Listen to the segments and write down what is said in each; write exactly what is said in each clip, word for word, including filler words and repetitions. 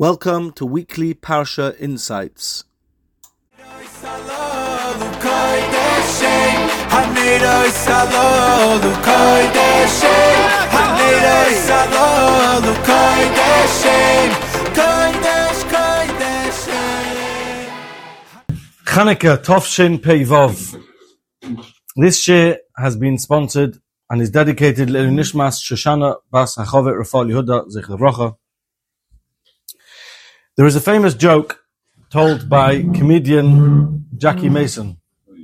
Welcome to Weekly Parsha Insights. Chanukah Tovshin Pei Vav. This year has been sponsored and is dedicated to Nishmas Shoshana Bas Hachovet Rafal Yehuda Zecher Bracha. There is a famous joke told by comedian Jackie Mason,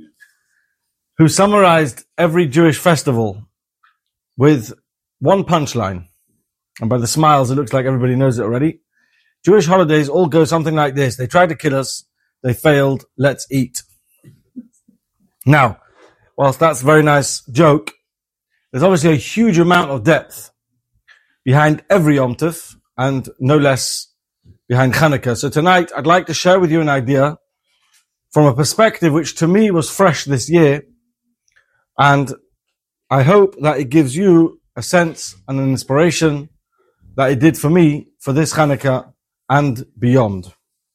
who summarized every Jewish festival with one punchline. And by the smiles, it looks like everybody knows it already. Jewish holidays all go something like this. They tried to kill us. They failed. Let's eat. Now, whilst that's a very nice joke, there's obviously a huge amount of depth behind every Yom Tov, and no less behind Chanukah. So tonight, I'd like to share with you an idea from a perspective which to me was fresh this year, and I hope that it gives you a sense and an inspiration that it did for me for this Chanukah and beyond.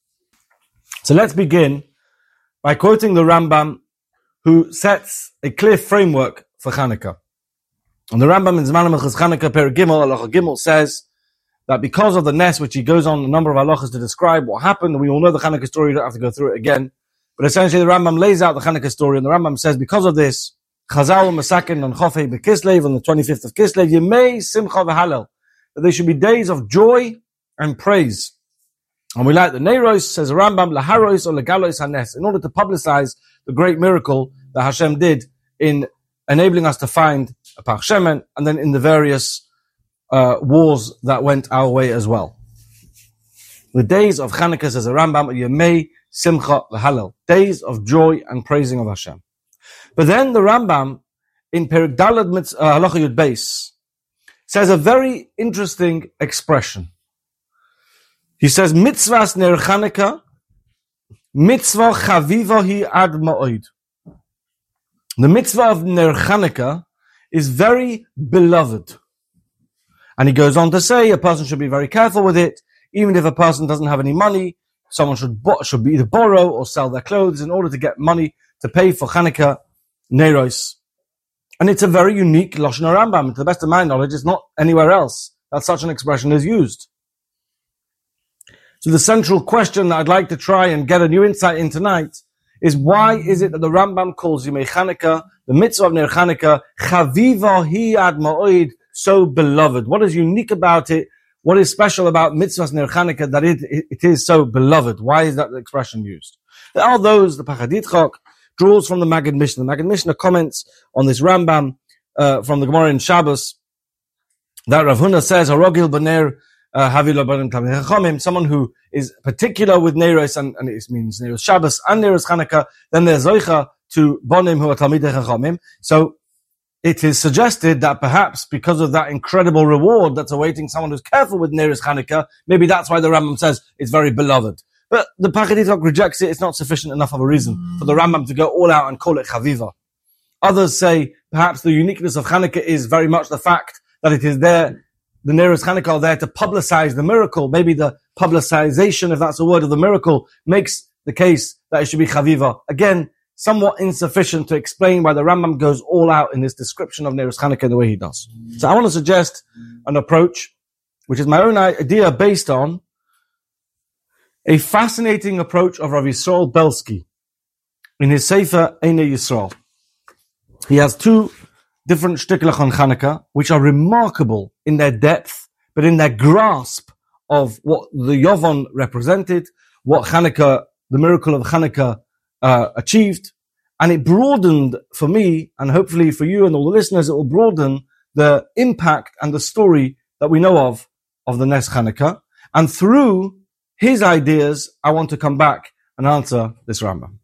So let's begin by quoting the Rambam, who sets a clear framework for Chanukah. And the Rambam in Zman HaMilchos Chanukah, Perek Gimel, Halacha Gimel, says that because of the Nes, which he goes on a number of halachas to describe what happened, and we all know the Chanukah story, you don't have to go through it again, but essentially the Rambam lays out the Chanukah story, and the Rambam says, because of this, Chazal Masakin on Chofei B'Kislev, on the twenty-fifth of Kislev, Yemei Simcha V'Halel, that they should be days of joy and praise. And we like the Neiros, says the Rambam, Laharos or Legalois HaNes, in order to publicize the great miracle that Hashem did in enabling us to find a Pach Shemen, and then in the various uh, wars that went our way as well. The days of Chanukah, says the Rambam, Yemei Simcha V'Halel, days of joy and praising of Hashem. But then the Rambam, in Perek Daled Halacha Yud Beis, says a very interesting expression. He says, Mitzvahs ner Chanukah, mitzvah chaviva hi ad ma'od. The mitzvah of ner Chanukah is very beloved. And he goes on to say, a person should be very careful with it, even if a person doesn't have any money, someone should bo- should either borrow or sell their clothes in order to get money to pay for Chanukah Neiros. And it's a very unique Lashon Rambam. To the best of my knowledge, it's not anywhere else that such an expression is used. So the central question that I'd like to try and get a new insight in tonight is, why is it that the Rambam calls Yemei Chanukah, the mitzvah of Ner Chanukah, Chaviva hi ad ma'od, so beloved? What is unique about it? What is special about mitzvahs Ner Chanukah that it, it, it is so beloved? Why is that expression used? There are those, the Pachad Yitzchak draws from the Maggid Mishnah. The Maggid Mishnah comments on this Rambam uh, from the Gemara in Shabbos, that Rav Huna says, Harogil b'ner havila b'nem Talmidei Chachamim, someone who is particular with Neiros, and, and it means Neiros Shabbos and Neiros Chanukah, then there's Zoicha to Bonim who are Talmidei Chachamim. So it is suggested that perhaps because of that incredible reward that's awaiting someone who's careful with Neiros Chanukah, maybe that's why the Rambam says it's very beloved. But the Pachad Yitzchak rejects it. It's not sufficient enough of a reason for the Rambam to go all out and call it Chaviva. Others say perhaps the uniqueness of Chanukah is very much the fact that it is there, the Neiros Chanukah are there to publicize the miracle. Maybe the publicization, if that's a word, of the miracle makes the case that it should be Chaviva. Again, somewhat insufficient to explain why the Rambam goes all out in this description of Neiros Chanukah the way he does. So I want to suggest an approach, which is my own idea based on a fascinating approach of Rav Yisrael Belsky in his Sefer Einei Yisrael. He has two different shtiklach on Chanukah, which are remarkable in their depth, but in their grasp of what the Yovon represented, what Chanukah, the miracle of Chanukah, uh, achieved. And it broadened for me, and hopefully for you and all the listeners, it will broaden the impact and the story that we know of, of the Nes Chanukah. And through his ideas, I want to come back and answer this Rambam.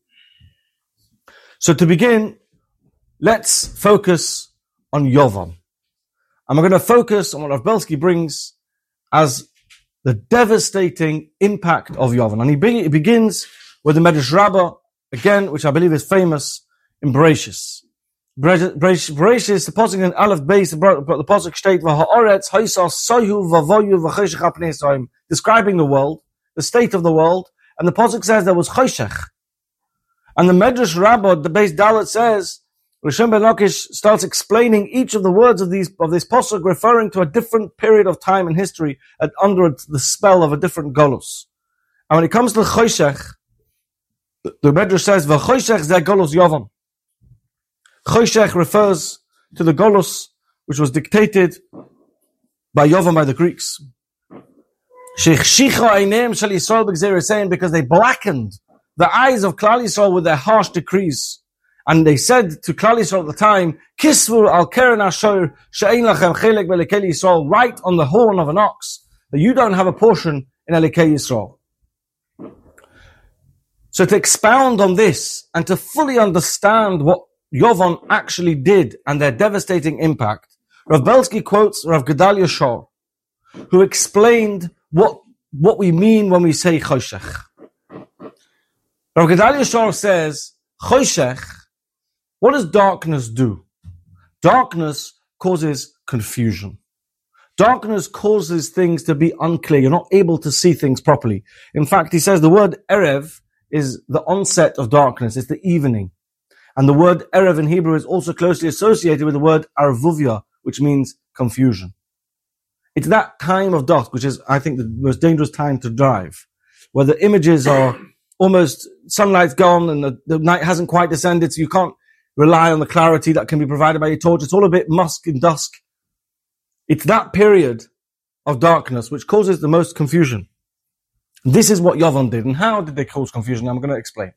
So to begin, let's focus on Yovam. And we're going to focus on what Rav Belsky brings as the devastating impact of Yovam. And he, be- he begins with the Medrash Rabbah, again, which I believe is famous in Bereshis. Bereshis, the pasuk in Aleph Beis, the pasuk state, "V'ha'aretz ha'isa soyu v'voyu v'cheshech ha'pnei Yisrael," describing the world. the state of the world, and the Pasuk says there was choshech. And the Medrash Rabbah, the base Dalet says, Rishon ben Lakish starts explaining each of the words of these of this Pasuk, referring to a different period of time in history at, under the spell of a different Golus. And when it comes to choshech, the Medrash says, "V'choshech zeh Golus Yovan." Choshech refers to the Golus which was dictated by Yovan, by the Greeks. Shechshicha eineim shel Yisrael b'gzeir, saying because they blackened the eyes of Klal Yisrael with their harsh decrees. And they said to Klal Yisrael at the time, Kisvu al keren ashor she'ein lachem chelek be'elokei Yisrael, write on the horn of an ox that you don't have a portion in Elokei Yisrael. So to expound on this and to fully understand what Yovan actually did and their devastating impact, Rav Belsky quotes Rav Gedalia Shor, who explained what, what we mean when we say choshech. Rav Gedalia Shor says, choshech, what does darkness do? Darkness causes confusion. Darkness causes things to be unclear. You're not able to see things properly. In fact, he says the word erev is the onset of darkness. It's the evening. And the word erev in Hebrew is also closely associated with the word arvuvia, which means confusion. It's that time of dusk, which is, I think, the most dangerous time to drive, where the images are almost, sunlight's gone and the, the night hasn't quite descended, so you can't rely on the clarity that can be provided by your torch. It's all a bit musk and dusk. It's that period of darkness which causes the most confusion. This is what Yovan did. And how did they cause confusion? I'm going to explain.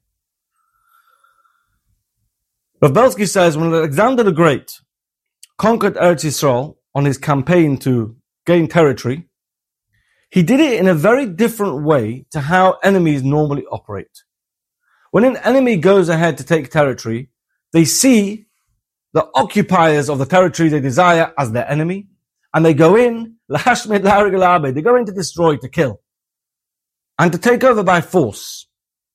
Rav Belsky says, when Alexander the Great conquered Eretz Yisrael on his campaign to gain territory, he did it in a very different way to how enemies normally operate. When an enemy goes ahead to take territory, they see the occupiers of the territory they desire as their enemy, and they go in, they go in to destroy, to kill, and to take over by force.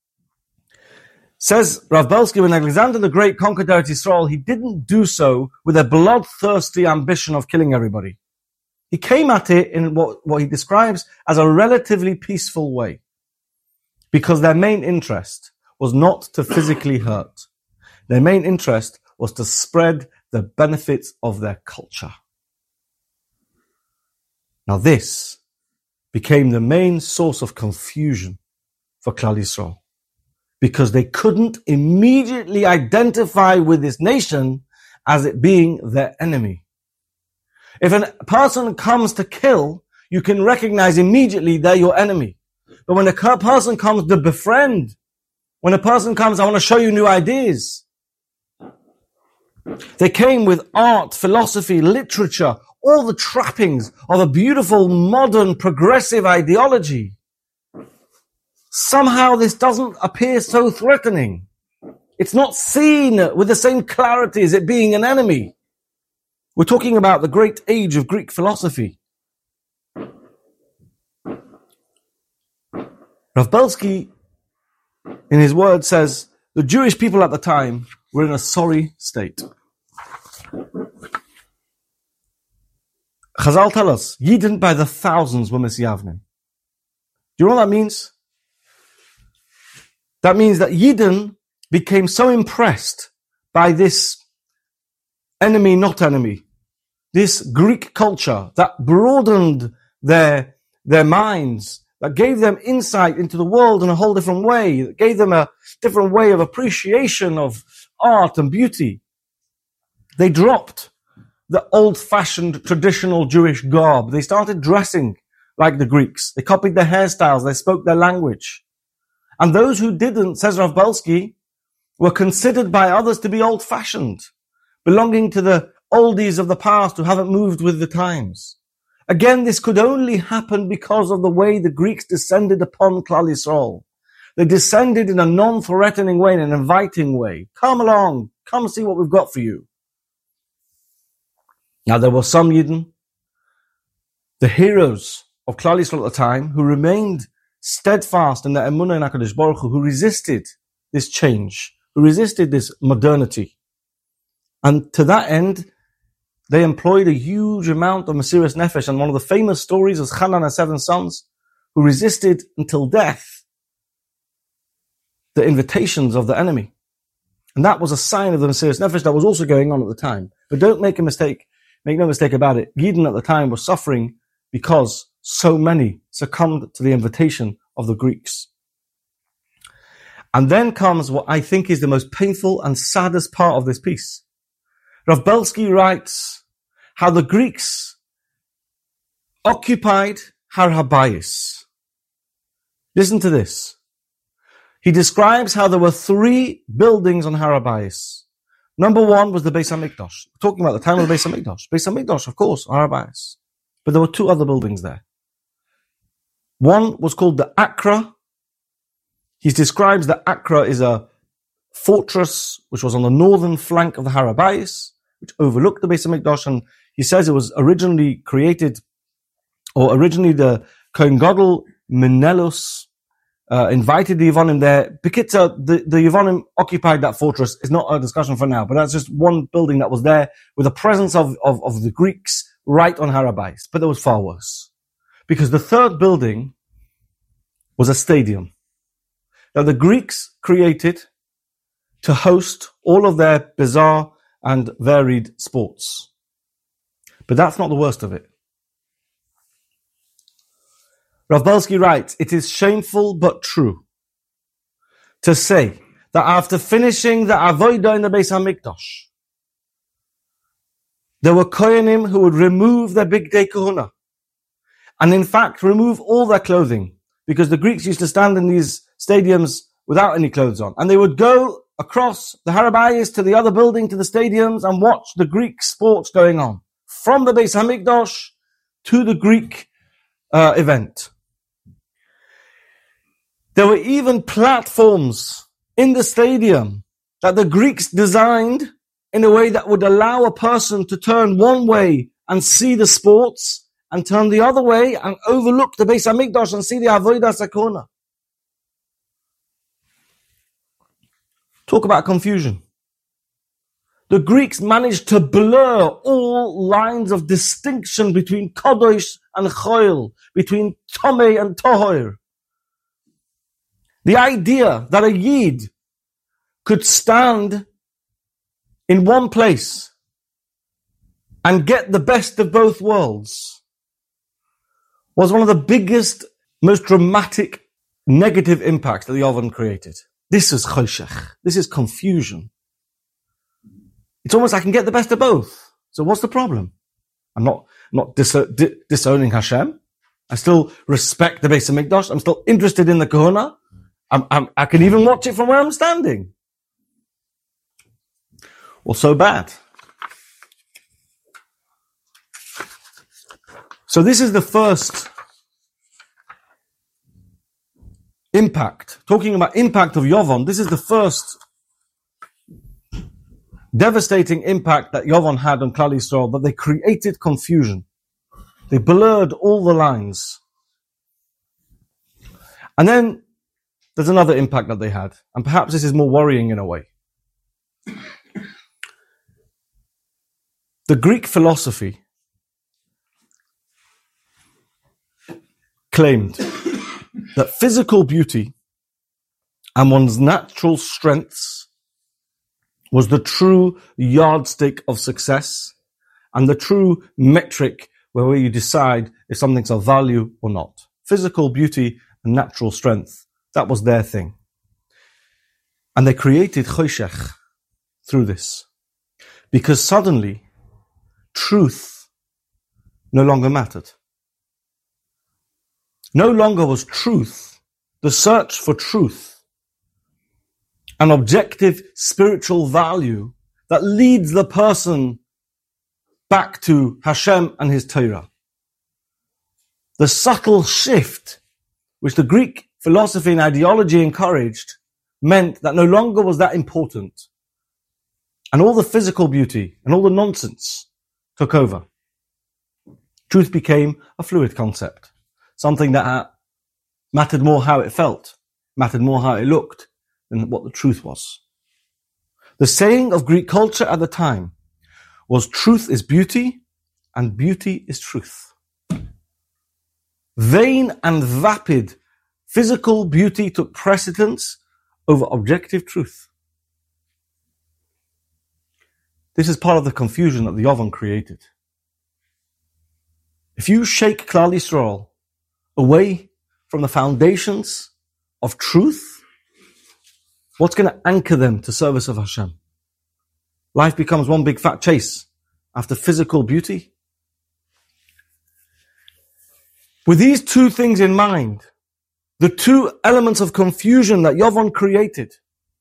Says Rav Belsky, when Alexander the Great conquered Eretz Yisrael, he didn't do so with a bloodthirsty ambition of killing everybody. He came at it in what, what he describes as a relatively peaceful way, because their main interest was not to physically hurt. Their main interest was to spread the benefits of their culture. Now this became the main source of confusion for Klal Yisrael, because they couldn't immediately identify with this nation as it being their enemy. If a person comes to kill, you can recognize immediately they're your enemy. But when a person comes to befriend, when a person comes, I want to show you new ideas. They came with art, philosophy, literature, all the trappings of a beautiful, modern, progressive ideology. Somehow this doesn't appear so threatening. It's not seen with the same clarity as it being an enemy. We're talking about the great age of Greek philosophy. Rav Belsky, in his words, says, the Jewish people at the time were in a sorry state. Chazal tell us, Yidden by the thousands were misyavnim. Do you know what that means? That means that Yidden became so impressed by this enemy, not enemy, this Greek culture that broadened their, their minds, that gave them insight into the world in a whole different way, that gave them a different way of appreciation of art and beauty. They dropped the old-fashioned traditional Jewish garb. They started dressing like the Greeks. They copied their hairstyles. They spoke their language. And those who didn't, says Rav Belsky, were considered by others to be old-fashioned, belonging to the oldies of the past who haven't moved with the times. Again, this could only happen because of the way the Greeks descended upon Klal Yisrael. They descended in a non-threatening way, in an inviting way. Come along, come see what we've got for you. Now, there were some Yidden, the heroes of Klal Yisrael at the time, who remained steadfast in their emunah in HaKadosh Baruch Hu, who resisted this change, who resisted this modernity. And to that end, they employed a huge amount of Mesiras Nefesh. And one of the famous stories is Hanan and seven sons, who resisted until death the invitations of the enemy. And that was a sign of the Mesiras Nefesh that was also going on at the time. But don't make a mistake, make no mistake about it. Yidden at the time was suffering because so many succumbed to the invitation of the Greeks. And then comes what I think is the most painful and saddest part of this piece. Rav Belsky writes how the Greeks occupied Har HaBayis. Listen to this. He describes how there were three buildings on Har HaBayis. Number one was the Beis HaMikdash. We're talking about the time of the Beis HaMikdash. Beis HaMikdash, of course, Har HaBayis. But there were two other buildings there. One was called the Akra. He describes that Akra is a fortress which was on the northern flank of the Har HaBayis, which overlooked the Beis HaMikdash, and he says it was originally created, or originally the Kohen Gadol Menelus uh, invited the Yevonim there. Bekitza, the, the Yevonim occupied that fortress. It's not a discussion for now, but that's just one building that was there with the presence of, of, of the Greeks right on Har HaBayis. But there was far worse. Because the third building was a stadium that the Greeks created to host all of their bizarre and varied sports. But that's not the worst of it. Rav Belsky writes, it is shameful but true to say that after finishing the Avodah in the Beis HaMikdash, there were Kohanim who would remove their big day kahuna, and in fact remove all their clothing, because the Greeks used to stand in these stadiums without any clothes on, and they would go across the Har HaBayis to the other building, to the stadiums, and watch the Greek sports going on, from the Beis HaMikdash to the Greek uh, event. There were even platforms in the stadium that the Greeks designed in a way that would allow a person to turn one way and see the sports, and turn the other way and overlook the Beis HaMikdash and see the Avodah Sakona. Talk about confusion. The Greeks managed to blur all lines of distinction between Kadosh and Choil, between Tomei and Tohor. The idea that a Yid could stand in one place and get the best of both worlds was one of the biggest, most dramatic negative impacts that the Yovan created. This is choshech. This is confusion. It's almost I can get the best of both. So what's the problem? I'm not, not dis- di- disowning Hashem. I still respect the Beis HaMikdash. I'm still interested in the Kahuna. I'm, I'm, I can even watch it from where I'm standing. Well, so bad. So this is the first impact. Talking about impact of Yovon, this is the first devastating impact that Yovon had on Klal Yisrael, that they created confusion. They blurred all the lines. And then there's another impact that they had, and perhaps this is more worrying in a way. The Greek philosophy claimed that physical beauty and one's natural strengths was the true yardstick of success and the true metric where you decide if something's of value or not. Physical beauty and natural strength, that was their thing. And they created choshech through this. Because suddenly, truth no longer mattered. No longer was truth, the search for truth, an objective spiritual value that leads the person back to Hashem and His Torah. The subtle shift which the Greek philosophy and ideology encouraged meant that no longer was that important. And all the physical beauty and all the nonsense took over. Truth became a fluid concept. Something that mattered more how it felt, mattered more how it looked than what the truth was. The saying of Greek culture at the time was truth is beauty and beauty is truth. Vain and vapid physical beauty took precedence over objective truth. This is part of the confusion that the Yovan created. If you shake Klal Yisrael away from the foundations of truth, what's going to anchor them to service of Hashem? Life becomes one big fat chase after physical beauty. With these two things in mind, the two elements of confusion that Yovan created,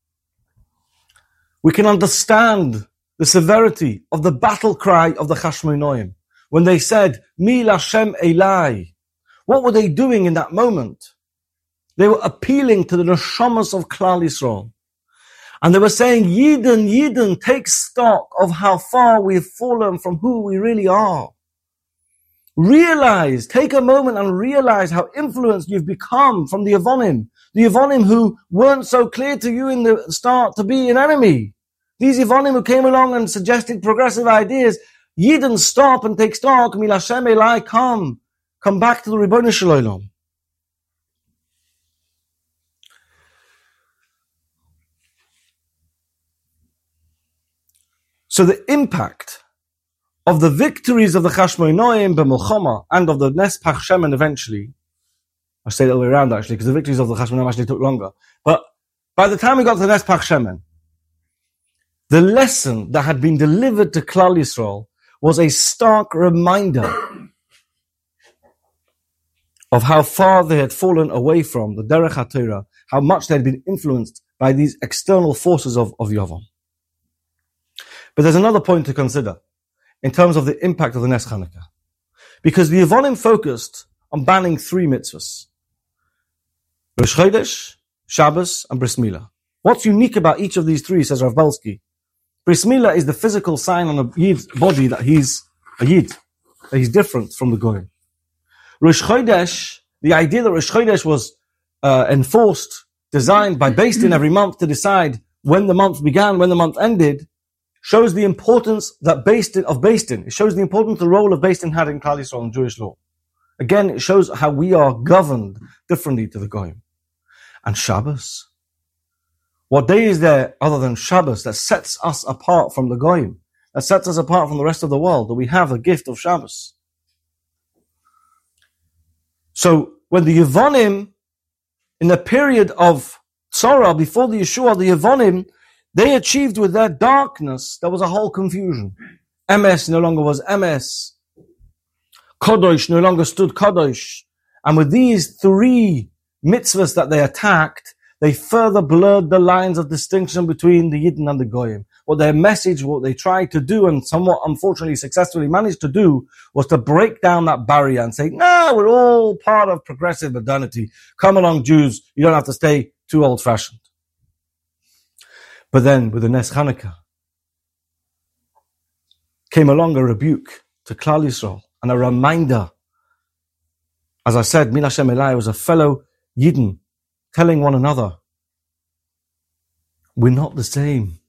we can understand the severity of the battle cry of the Chashmonaim. When they said, Mi Lashem Elai, what were they doing in that moment? They were appealing to the neshamas of Klal Yisrael. And they were saying, Yidden, Yidden, take stock of how far we've fallen from who we really are. Realize, take a moment and realize how influenced you've become from the Yevonim. The Yevonim who weren't so clear to you in the start to be an enemy. These Yevonim who came along and suggested progressive ideas. Yidden, stop and take stock. Mi Lashem Elai, come. Come back to the Ribono Shel Olam. So the impact of the victories of the Chashmonaim b'Milchama and of the Nes Pach Shemen eventually, I say the other way around actually, because the victories of the Chashmonaim actually took longer. But by the time we got to the Nes Pach Shemen, the lesson that had been delivered to Klal Yisrael was a stark reminder of how far they had fallen away from the Derech HaTorah, how much they had been influenced by these external forces of, of Yovan. But there's another point to consider in terms of the impact of the Nes Chanukah. Because the Yevonim focused on banning three mitzvahs. Rosh Chodesh, Shabbos, and Bris Milah. What's unique about each of these three, says Rav Belsky? Bris Milah is the physical sign on a Yid's body that he's a Yid, that he's different from the Goyim. Rosh Chodesh, the idea that Rosh Chodesh was uh, enforced, designed by Beis Din every month to decide when the month began, when the month ended, shows the importance that Beis Din, of Beis Din. It shows the importance the role of Beis Din had in Klal Yisrael and Jewish law. Again, it shows how we are governed differently to the Goyim. And Shabbos. What day is there other than Shabbos that sets us apart from the Goyim, that sets us apart from the rest of the world, that we have the gift of Shabbos? So when the Yevonim, in the period of Tzorah, before the Yeshua, the Yevonim, they achieved with their darkness, there was a whole confusion. M S no longer was M S. Kodosh no longer stood Kodosh. And with these three mitzvahs that they attacked, they further blurred the lines of distinction between the Yidden and the Goyim. What their message, what they tried to do, and somewhat unfortunately successfully managed to do, was to break down that barrier and say, no, we're all part of progressive modernity. Come along, Jews, you don't have to stay too old-fashioned. But then, with the Nes Chanukah, came along a rebuke to Klal Yisrael and a reminder. As I said, Mi Lashem Elai was a fellow Yidden telling one another, we're not the same.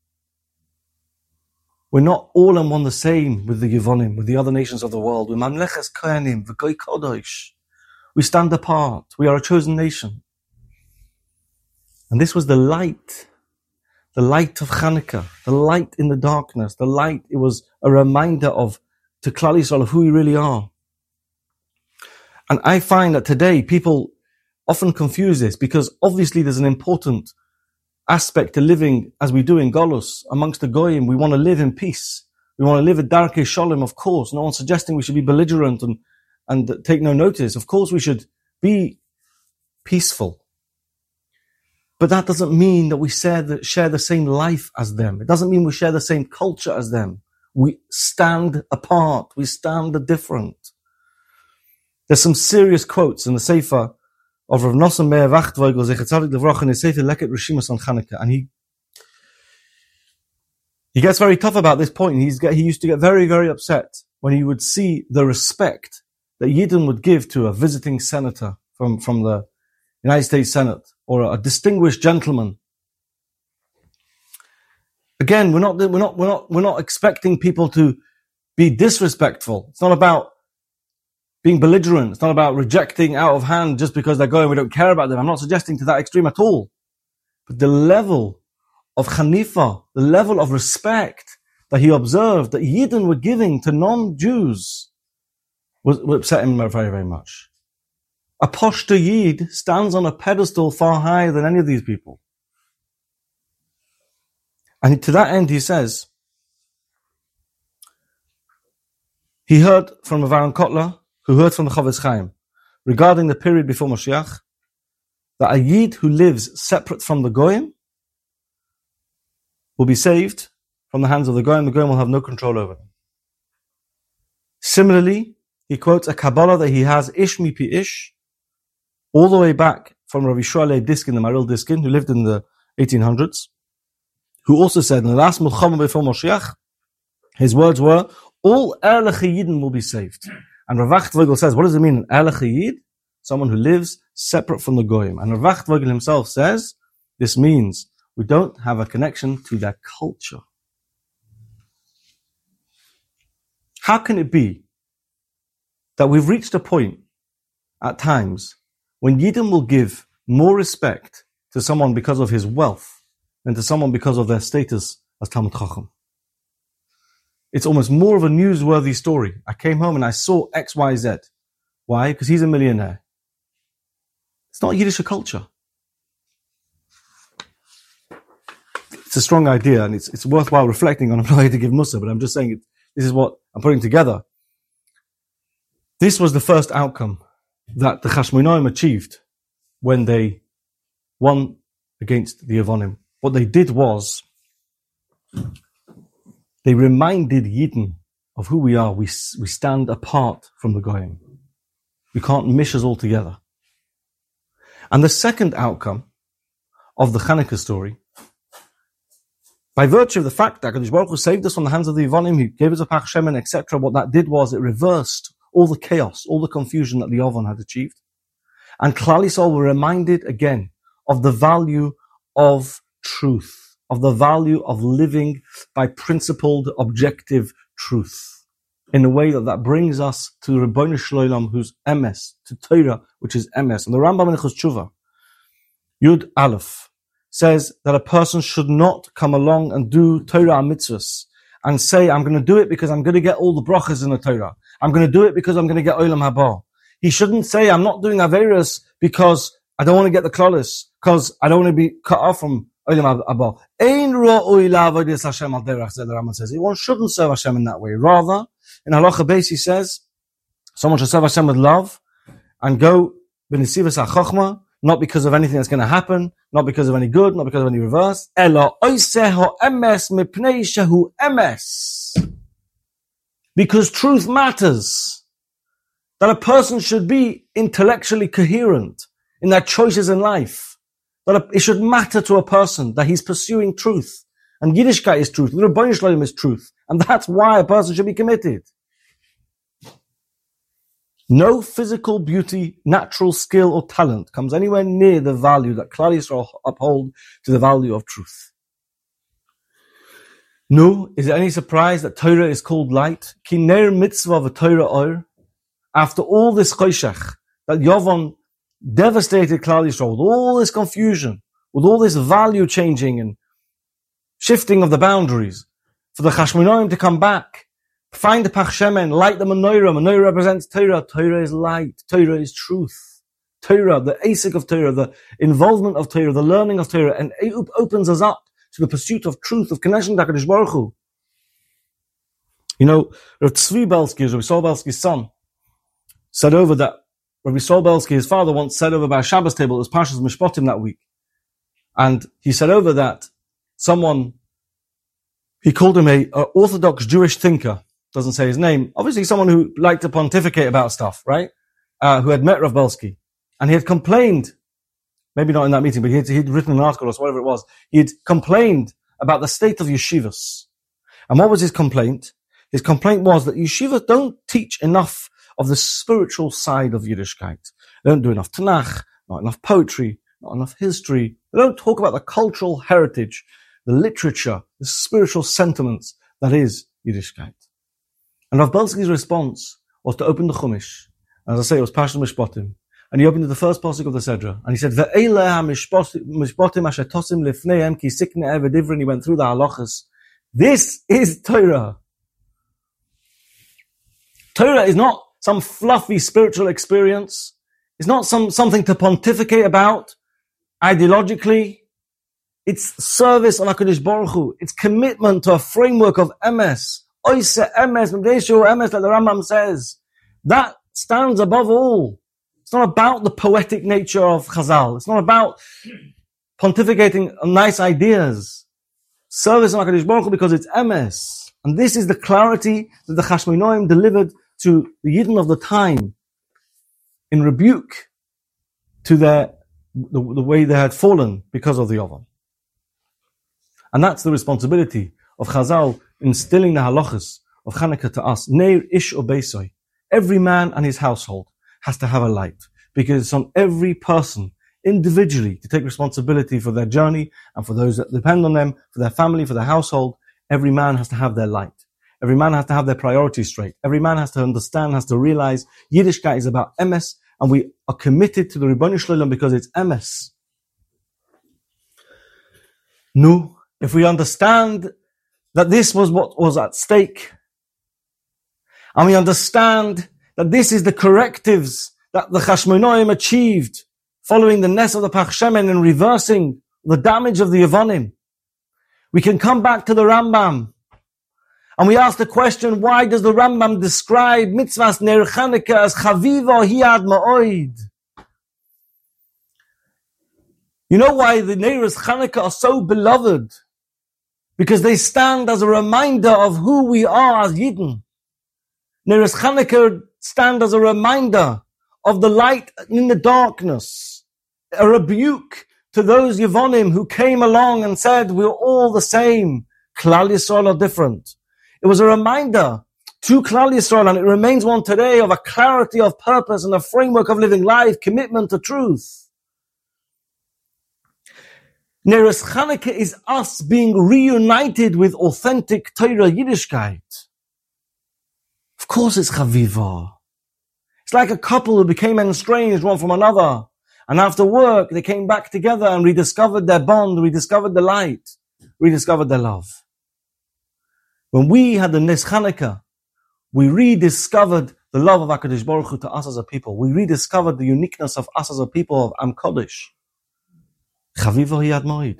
We're not all and one the same with the Yevonim, with the other nations of the world. We're Mamleches Kohanim, V'Goy Kodosh. We stand apart. We are a chosen nation. And this was the light, the light of Chanukah, the light in the darkness, the light. It was a reminder of, to Klal Yisrael, of who we really are. And I find that today people often confuse this because obviously there's an important aspect to living as we do in Golus amongst the Goyim. We want to live in peace. We want to live at Darkei Shalom, of course. No one's suggesting we should be belligerent and, and take no notice. Of course we should be peaceful. But that doesn't mean that we share the, share the same life as them. It doesn't mean we share the same culture as them. We stand apart. We stand different. There's some serious quotes in the Sefer of Rav Nosson Meir Wachtweigel, Zecher Tzadik Levrach, in his Sefer Leket Rishimus on Chanukah, and he he gets very tough about this point. He's get, he used to get very, very upset when he would see the respect that Yidden would give to a visiting senator from, from the United States Senate, or a, a distinguished gentleman. Again, we're not, we're not, we're not, we're not expecting people to be disrespectful. It's not about being belligerent. It's not about rejecting out of hand just because they're going, we don't care about them. I'm not suggesting to that extreme at all. But the level of chanifa, the level of respect that he observed that Yidden were giving to non-Jews was, was upset him very, very much. A Pashto Yid stands on a pedestal far higher than any of these people. And to that end, he says, he heard from Avaron Kotler, who heard from the Chavetz Chaim, regarding the period before Mashiach, that a Yid who lives separate from the Goyim will be saved from the hands of the Goyim. The Goyim will have no control over them. Similarly, he quotes a Kabbalah that he has, Ish mi pi ish, all the way back from Rabbi Shmuel Diskin, the Maril Diskin, who lived in the eighteen hundreds, who also said in the last Milchama before Moshiach, his words were, all Erlich Yidden will be saved. And Rav Achtvogel says, what does it mean, Erlich Yid? Someone who lives separate from the Goyim. And Rav Achtvogel himself says, this means we don't have a connection to their culture. How can it be that we've reached a point at times when Yidden will give more respect to someone because of his wealth than to someone because of their status as Talmud Chacham? It's almost more of a newsworthy story. I came home and I saw X Y Z. Why? Because he's a millionaire. It's not Yiddish culture. It's a strong idea and it's it's worthwhile reflecting on. I'm not here to give Musa, but I'm just saying it, this is what I'm putting together. This was the first outcome that the Chashmonaim achieved when they won against the Yevonim. What they did was, they reminded Yidden of who we are. We we stand apart from the Goyim. We can't mish us all together. And the second outcome of the Chanukah story, by virtue of the fact that HaKadosh Baruch Hu saved us from the hands of the Yevonim, He gave us a Pach Shemen, et cetera, what that did was it reversed all the chaos, all the confusion that the Yavon had achieved. And Klal Yisrael were reminded again of the value of truth, of the value of living by principled, objective truth, in a way that that brings us to Ribbono Shel Olam, who's Emes, to Torah, which is Emes. And the Rambam in Hilchos Tshuva, Yud Aleph, says that a person should not come along and do Torah and mitzvahs and say, I'm going to do it because I'm going to get all the brachas in the Torah. I'm going to do it because I'm going to get Olam Haba. He shouldn't say, I'm not doing Averis because I don't want to get the Klolis, because I don't want to be cut off from Olam Haba. Ein ra'oi la'avodas Hashem al derech, the Rambam says. One shouldn't serve Hashem in that way. Rather, in Halacha Beis, he says, someone should serve Hashem with love and go b'nesivas ha'chochma, not because of anything that's going to happen, not because of any good, not because of any reverse. Ela oiseh ha'emes mipnei shehu emes. Because truth matters. That a person should be intellectually coherent in their choices in life. That it should matter to a person that he's pursuing truth. And Yiddishkeit is truth. The Ribbono Shel Olam is truth. And that's why a person should be committed. No physical beauty, natural skill or talent comes anywhere near the value that Klal Yisrael uphold to the value of truth. No, is it any surprise that Torah is called light? Ki ner mitzvah v'Torah or. After all this choshech, that Yavon devastated Klal Yisrael, with all this confusion, with all this value changing and shifting of the boundaries, for the Chashmonaim to come back, find the Pach Shemen, light the menorah. Menorah represents Torah. Torah is light. Torah is truth. Torah, the asik of Torah, the involvement of Torah, the learning of Torah, and it opens us up to the pursuit of truth, of connection to HaKadosh Baruch Hu. You know, Rav Tzvi Belsky, Rabbi Saul Belsky's son, said over that Rabbi Saul Belsky, his father, once said over by a Shabbos table, it was Parshas Mishpatim that week. And he said over that someone, he called him a, a Orthodox Jewish thinker, doesn't say his name, obviously someone who liked to pontificate about stuff, right? Uh, who had met Rav Belsky. And he had complained, maybe not in that meeting, but he had, he'd written an article or whatever it was. He had complained about the state of yeshivas. And what was his complaint? His complaint was that yeshivas don't teach enough of the spiritual side of Yiddishkeit. They don't do enough Tanakh, not enough poetry, not enough history. They don't talk about the cultural heritage, the literature, the spiritual sentiments that is Yiddishkeit. And Rav Belsky's response was to open the Chumash As I say, it was Parshat Mishpatim. And he opened to the first pasuk of the Sedra. And he said, Ve'ele ha-mishpatim asher tosim lifneihem ki sikne eved ivri. And he went through the halachas. This is Torah. Torah is not some fluffy spiritual experience. It's not some something to pontificate about ideologically. It's service on HaKadosh Baruch Hu. It's commitment to a framework of emes. Oise emes, m'deishu emes, like the Rambam says. That stands above all. It's not about the poetic nature of Chazal. It's not about pontificating nice ideas. Service on HaKadosh Baruch Hu because it's emes. And this is the clarity that the Chashmonaim delivered to the Yidden of the time in rebuke to their the, the way they had fallen because of the Ovam. And that's the responsibility of Chazal instilling the halachas of Chanukah to us. Neir ish o beisoi. Every man and his household has to have a light, because it's on every person individually to take responsibility for their journey and for those that depend on them, for their family, for their household. Every man has to have their light. Every man has to have their priorities straight. Every man has to understand, has to realize Yiddishkeit is about emes, and we are committed to the Ribono Shel Olam because it's emes. No, if we understand that this was what was at stake, and we understand that this is the correctives that the Chashmonaim achieved following the Nes of the Pach Shemen and reversing the damage of the Yevonim, we can come back to the Rambam and we ask the question, why does the Rambam describe mitzvahs Ner Chanukah as chaviva hiad ma'oid? You know why the Neiros Chanukah are so beloved? Because they stand as a reminder of who we are as Yidden. Neiros Chanukah stand as a reminder of the light in the darkness, a rebuke to those Yevonim who came along and said, we're all the same. Klal Yisrael are different. It was a reminder to Klal Yisrael, and it remains one today, of a clarity of purpose and a framework of living life, commitment to truth. Neiros Chanukah is us being reunited with authentic Torah Yiddishkeit. Of course it's Chaviva. It's like a couple who became estranged one from another. And after work, they came back together and rediscovered their bond, rediscovered the light, rediscovered their love. When we had the Nes Chanukah, we rediscovered the love of HaKadosh Baruch Hu to us as a people. We rediscovered the uniqueness of us as a people of Am Kodesh. Chaviva Yad Moed.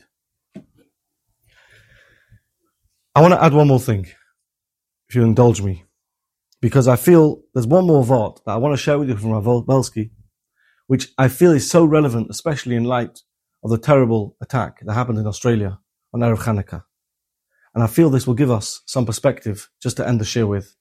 I want to add one more thing, if you indulge me, because I feel there's one more vort that I want to share with you from Rav Belsky, which I feel is so relevant, especially in light of the terrible attack that happened in Australia on Erev Chanukah. And I feel this will give us some perspective just to end the shir with.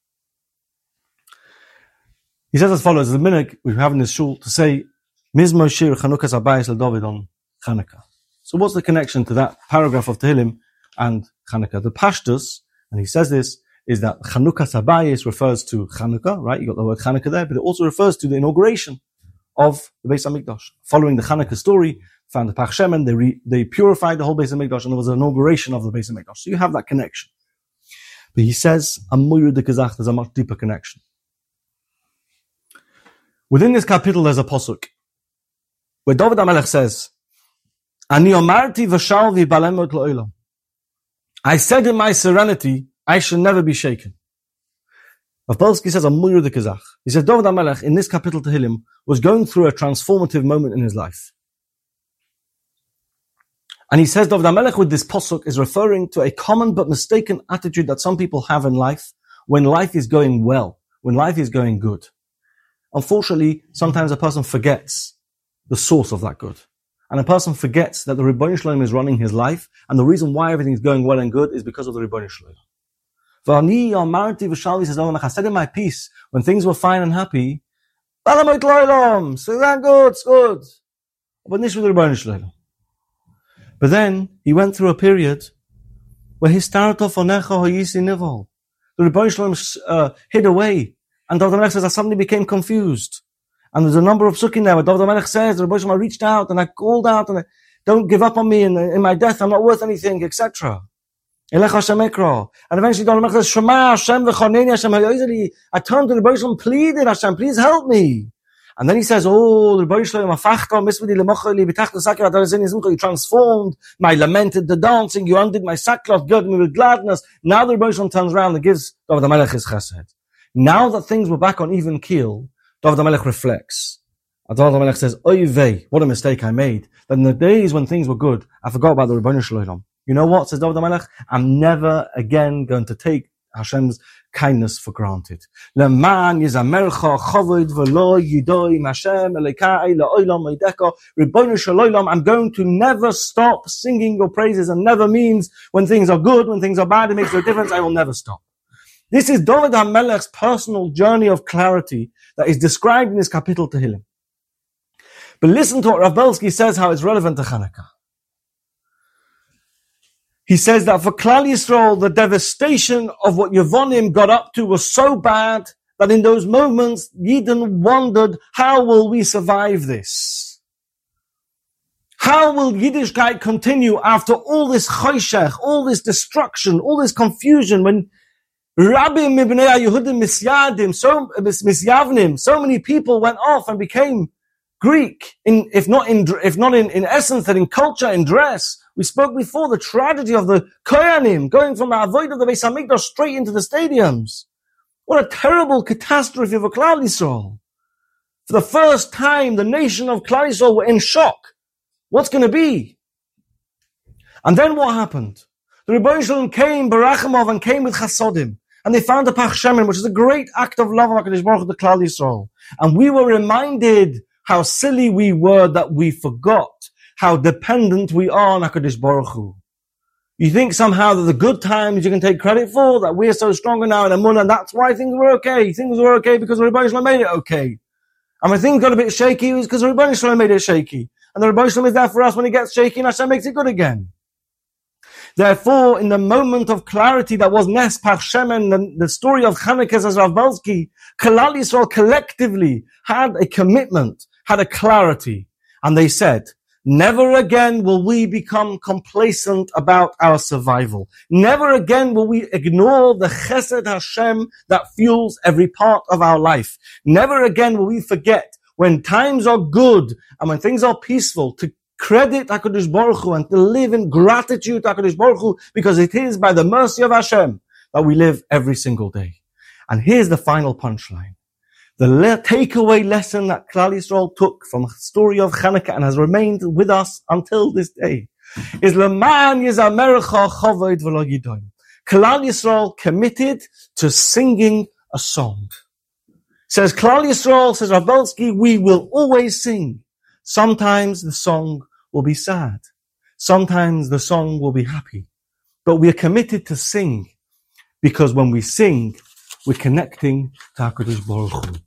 He says as follows: the minhag we have in this shul to say Mizmor Shir Chanukas Habayis LeDavid on Chanukah. So what's the connection to that paragraph of Tehillim and Chanukah? The Pashtus, and he says this, is that Chanukas Habayis refers to Chanukah, right? You got the word Chanukah there, but it also refers to the inauguration of the Beis HaMikdash. Following the Chanukah story, found the Pach Shemen, they, re, they purified the whole Beis HaMikdash, and there was an inauguration of the Beis HaMikdash. So you have that connection. But he says, Amuyur de Kazach, there's a much deeper connection. Within this capital, there's a posuk where David HaMelech says, Ani omarti v'shalvi balemot lo'olam. I said in my serenity, I shall never be shaken. Rav Belsky says, Amuyur de Kazach. He says, David HaMelech, in this capital Tehillim, was going through a transformative moment in his life. And he says, David HaMelech with this posuk is referring to a common but mistaken attitude that some people have in life when life is going well, when life is going good. Unfortunately, sometimes a person forgets the source of that good. And a person forgets that the Ribono Shel Olam is running his life, and the reason why everything is going well and good is because of the Ribono Shel Olam. Says, I said in my piece, when things were fine and happy, so that good, it's good. But this was the Ribono Shel Olam. But then he went through a period where he started off on Echa Hayisi Nival. The Ribono Shel Olam uh, hid away, and David HaMelech says I suddenly became confused. And there's a number of sukkim there where David HaMelech says the Ribono Shel Olam reached out and I called out and I, don't give up on me in, in my death. I'm not worth anything, et cetera. Elech Hashem Ekra. And eventually David HaMelech says Shema Hashem v'choneni Hashem. I turned to the Ribono Shel Olam, pleaded Hashem, please help me. And then he says, oh, the Rebbeinu Shalom, afachta, misvedi lemocheli, b'tachta sakir, adar you transformed my lamented, the dancing, you undid my sackcloth, girded me with gladness. Now the Rebbeinu Shalom turns around and gives David HaMelech his chesed. Now that things were back on even keel, David HaMelech reflects. And David HaMelech says, oy vey, what a mistake I made. That in the days when things were good, I forgot about the Rebbeinu Shalom. You know what, says David HaMelech? I'm never again going to take Hashem's kindness for granted. Leman yizamercha chavod v'lo yidoim Hashem elekai la'olam meideka Rebbeinu Shalom. I'm going to never stop singing your praises, and never means when things are good, when things are bad, it makes no difference. I will never stop. This is David HaMelech's personal journey of clarity that is described in this Kapitel Tehillim. But listen to what Rav Belsky says, how it's relevant to Chanukah. He says that for Klal Yisrael, the devastation of what Yevonim got up to was so bad that in those moments, Yidden wondered, how will we survive this? How will Yiddishkeit continue after all this choshech, all this destruction, all this confusion, when Rabbi Mibnei Yehudim Misyadim, so, Misyavnim, so many people went off and became Greek, in, if not in, if not in, in essence, then in culture, in dress. We spoke before the tragedy of the Kohanim going from the avoid of the Beis Hamikdash straight into the stadiums. What a terrible catastrophe for Klal Yisrael. For the first time, the nation of Klal Yisrael were in shock. What's going to be? And then what happened? The Rebbeinu Shalom came, Barachamov, and came with Chasodim. And they found the Pach Shemen, which is a great act of love of HaKadosh Baruch Hu to Klal Yisrael. And we were reminded how silly we were that we forgot how dependent we are on HaKadosh Baruch Hu. You think somehow that the good times you can take credit for, that we're so stronger now in Amunah, and that's why things were okay. Things were okay because the Rebbeinu Shalom made it okay. And when things got a bit shaky, it was because the Rebbeinu Shalom made it shaky. And the Rebbeinu Shalom is there for us when it gets shaky, and Hashem makes it good again. Therefore, in the moment of clarity that was Nes Pach Shemen, the, the story of Chanukah, as Rav Belsky, Klal Yisrael collectively had a commitment, had a clarity, and they said, never again will we become complacent about our survival. Never again will we ignore the Chesed Hashem that fuels every part of our life. Never again will we forget when times are good and when things are peaceful to credit HaKadosh Baruch Hu and to live in gratitude to HaKadosh Baruch Hu, because it is by the mercy of Hashem that we live every single day. And here's the final punchline. The le- takeaway lesson that Klal Yisrael took from the story of Chanukah and has remained with us until this day is Leman Yizamercha Chavod V'lo Yidoim. Klal Yisrael committed to singing a song. Says Klal Yisrael, says Rav Belsky, we will always sing. Sometimes the song will be sad. Sometimes the song will be happy. But we are committed to sing because when we sing, we're connecting to HaKadosh Baruch Hu.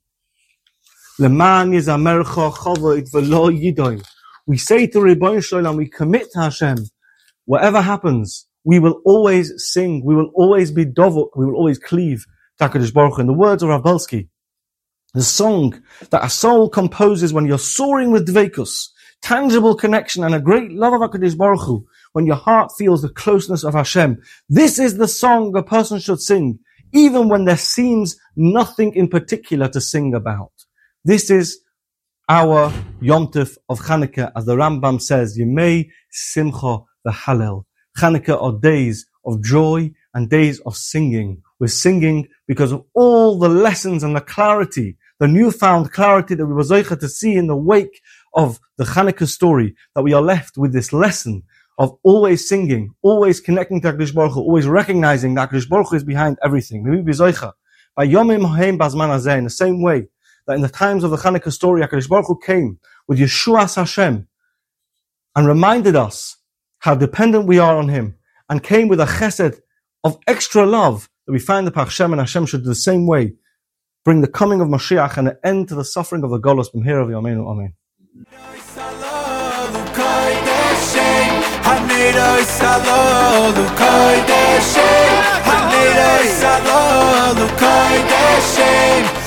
Leman Yizamercha Chavod V'lo Yidoim. We say to Rebbeinu Shalom, we commit to Hashem. Whatever happens, we will always sing. We will always be dovuk. We will always cleave to HaKadosh Baruch Hu. In the words of Rav Belsky, the song that a soul composes when you're soaring with dveikus, tangible connection and a great love of HaKadosh Baruch Hu, when your heart feels the closeness of Hashem. This is the song a person should sing, even when there seems nothing in particular to sing about. This is our Yom Tov of Chanukah, as the Rambam says, Yemei Simcha v'Halel. Chanukah are days of joy and days of singing. We're singing because of all the lessons and the clarity, the newfound clarity that we were zeicha to see in the wake of the Chanukah story, that we are left with this lesson of always singing, always connecting to HaKadosh Baruch Hu, always recognizing that HaKadosh Baruch Hu is behind everything. May we be zeicha by Yomim Haim Bazman Hazeh, in the same way that in the times of the Chanukah story, HaKadosh Baruch Hu came with Yeshuas Hashem and reminded us how dependent we are on Him, and came with a chesed of extra love that we find the Pach Shemen, and Hashem should do the same way, bring the coming of Mashiach and an end to the suffering of the Golos from here of Yameinu. Amen. Amen.